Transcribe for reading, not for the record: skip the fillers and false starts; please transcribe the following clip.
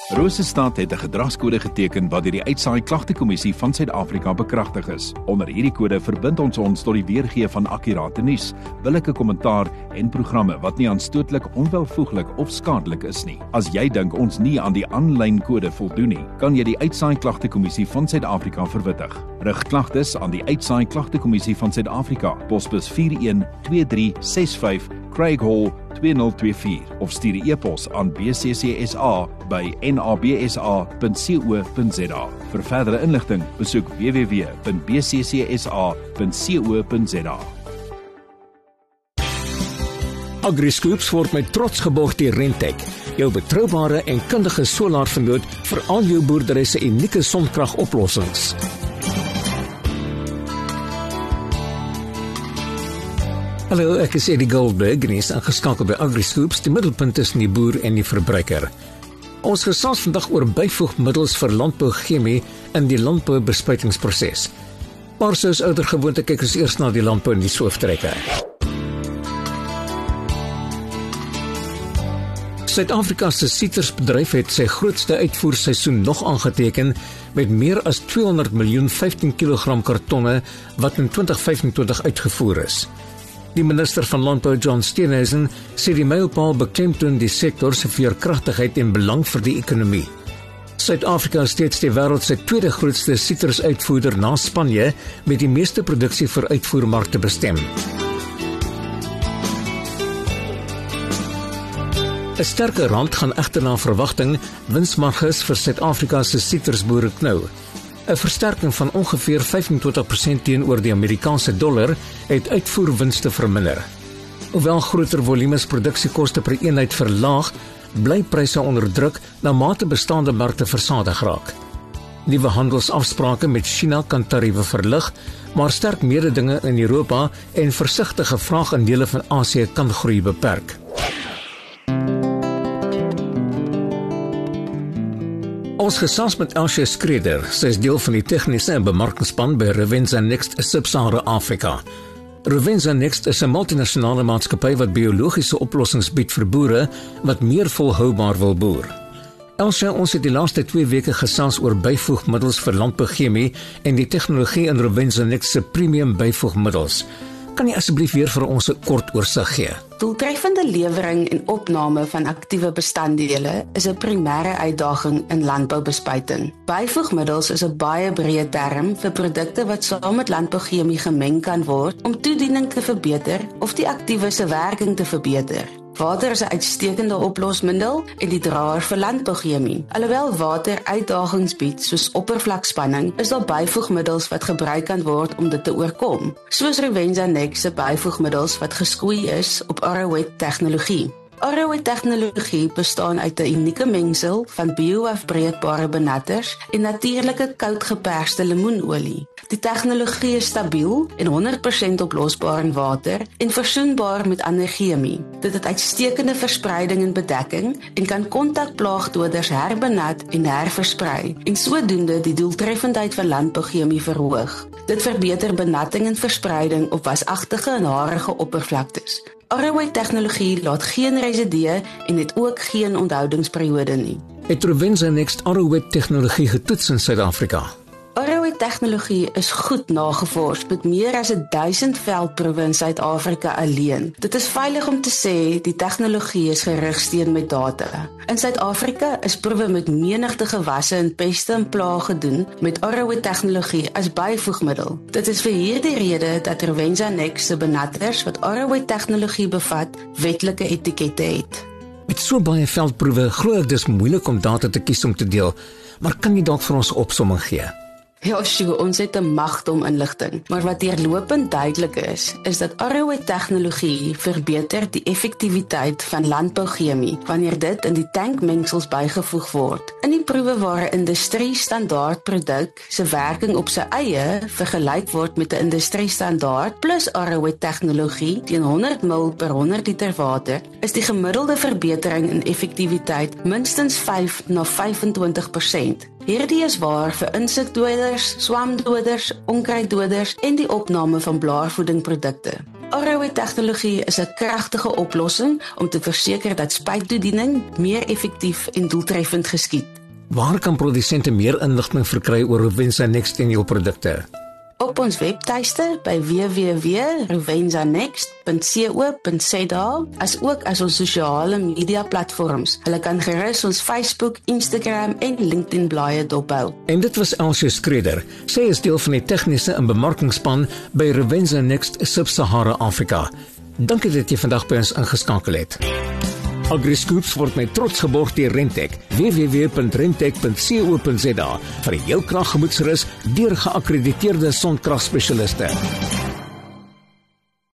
Rosestad het 'n gedragskode geteken wat deur die Uitsaai Klagtekommissie van Suid-Afrika bekragtig is. Onder hierdie kode verbind ons tot die weergee van akkurate nuus, billike kommentaar en programme wat nie aanstootlik, onwelvoeglik of skadelik is nie. As jy dink ons nie aan die aanlyn kode voldoen nie, kan jy die Uitsaai Klagtekommissie van Suid-Afrika verwittig. Rig klagtes aan die Uitsaai Klagtekommissie van Suid-Afrika, posbus 412365, Craig Hall 2024 of stuur 'n e-pos aan bccsa@nabsa.co.za. Vir verdere inligting, besoek www.bccsa.co.za. AgriScoops word met trots geborg deur Rentec, jou betroubare en kundige solarvernoot vir al jou boerdery se unieke sonkragoplossings. Hallo, ek is Eddie Goldberg en is ingeskakel by AgriScoops, die middelpunt tussen die boer en die verbruiker. Ons gesels vandag oor byvoegmiddels vir landbouchemie in die landboubespuitingsproses. Maar soos ouer gewoonte kyk ons eers na die landbou en die sooftrekker. Suid-Afrika se sitruusbedryf het sy grootste uitvoerseisoen nog aangeteken met meer as 200 miljoen 15 kg kartonne wat in 2025 uitgevoer is. Die minister van Landbou, John Steenhuisen, sê die mylpaal beklemtoon die sektor se veerkragtigheid en belang vir die ekonomie. Suid-Afrika is steeds die wêreld se tweede grootste sitrusuitvoerder na Spanje met die meeste produksie vir uitvoermarkte bestem. 'n Sterker rand gaan egter na verwagting winsmarges vir Suid-Afrika se sitrusboere knou. 'n Versterking van ongeveer 25% teenoor die Amerikaanse dollar het uitvoerwinste verminder. Hoewel groter volumes produksiekoste per eenheid verlaag, bly pryse onder druk na mate bestaande markte versadig raak. Nuwe handelsafsprake met China kan tariewe verlig, maar sterk mededinge in Europa en versigtige vraag in dele van Asië kan groei beperk. Ons gesels met Elsie Skreder, sy is deel van die tegniese en bemarkingsspan by Rovensa Next Sub-Sahara Afrika. Rovensa Next is 'n multinasjonale maatskappy wat biologiese oplossings bied vir boere wat meer volhoubaar wil boer. Elsie, ons het die laaste 2 weke gesels oor byvoegmiddels vir landbouchemie en die tegnologie in Rovensa Next se premium byvoegmiddels. Kan jy asseblief weer vir ons 'n kort oorsig gee? Doeltreffende lewering en opname van aktiewe bestanddele is 'n primêre uitdaging in landboubespuiting. Byvoegmiddels is 'n baie breë term vir produkte wat saam met landbouchemie gemeng kan word om toediening te verbeter of die aktiewe se werking te verbeter. Water is 'n uitstekende oplosmiddel en die draer vir landbouchemie. Alhoewel water uitdagings bied soos oppervlakspanning, is daar byvoegmiddels wat gebruik kan word om dit te oorkom, soos Rovensa Next se byvoegmiddels wat geskoei is op Arrowhead tegnologie. Arrowhead tegnologie bestaan uit 'n unieke mengsel van bioafbreekbare benatters en natuurlike koudgeperste lemoenolie. Die tegnologie is stabiel en 100% oplosbaar in water en versoenbaar met ander chemie. Dit het uitstekende verspreiding en bedekking en kan kontakplaagdoders herbenat en herversprei en sodoende die doeltreffendheid van landbouchemie verhoog. Dit verbeter benatting en verspreiding op wasagtige en harige oppervlaktes. Arrowhead tegnologie laat geen residue en het ook geen onthouingsperiode nie. Het Rovensa Next Arrowhead tegnologie getoets in Suid-Afrika? Arrowhead tegnologie is goed nagevors met meer as 1000 veldproewe in Suid-Afrika alleen. Dit is veilig om te sê die tegnologie is gerigsteen met data. In Suid-Afrika is proewe met menigte gewasse en peste en plaag gedoen met Arrowhead tegnologie as byvoegmiddel. Dit is vir hierdie rede dat Rovensa Next se benatters wat Arrowhead tegnologie bevat, wetlike etikette het. Met so baie veldproewe glo ek dis moeilik om data te kies om te deel, maar kan jy dalk vir ons 'n opsomming gee? Ja, ons het 'n magdom inligting, maar wat deurlopend duidelik is dat Arrowhead tegnologie verbeter die effektiwiteit van landbouchemie wanneer dit in die tankmengsels bygevoeg word. In die proewe waar 'n industrie-standaard produk se werking op sy eie vergelyk word met 'n industrie-standaard plus Arrowhead tegnologie teen 100 ml per 100 liter water, is die gemiddelde verbetering in effektiwiteit minstens 5 na 25%. Hierdie is waar vir insekdoders, swamdoders, onkruiddoders en die opname van blaarvoedingprodukte. Arrowhead tegnologie is 'n kragtige oplossing om te verseker dat spuittoediening meer effektief en doeltreffend geskied. Waar kan produsente meer inligting verkry oor Rovensa Next en jou produkte? Op ons webtuiste by www.rovensanext.co.za, asook as ons sosiale media platforms. Hulle kan gerus ons Facebook, Instagram en LinkedIn blaaie dophou. En dit was Elsie Skreder. Sy is deel van die tegniese en bemarkingspan by Rovensa Next Sub-Sahara Afrika. Dankie dat jy vandag by ons ingeskakel het. AgriScoops word met trots geborg deur Rentec. www.rentec.co.za vir jou kraggemoedsrus deur geakkrediteerde sonkragspesialiste.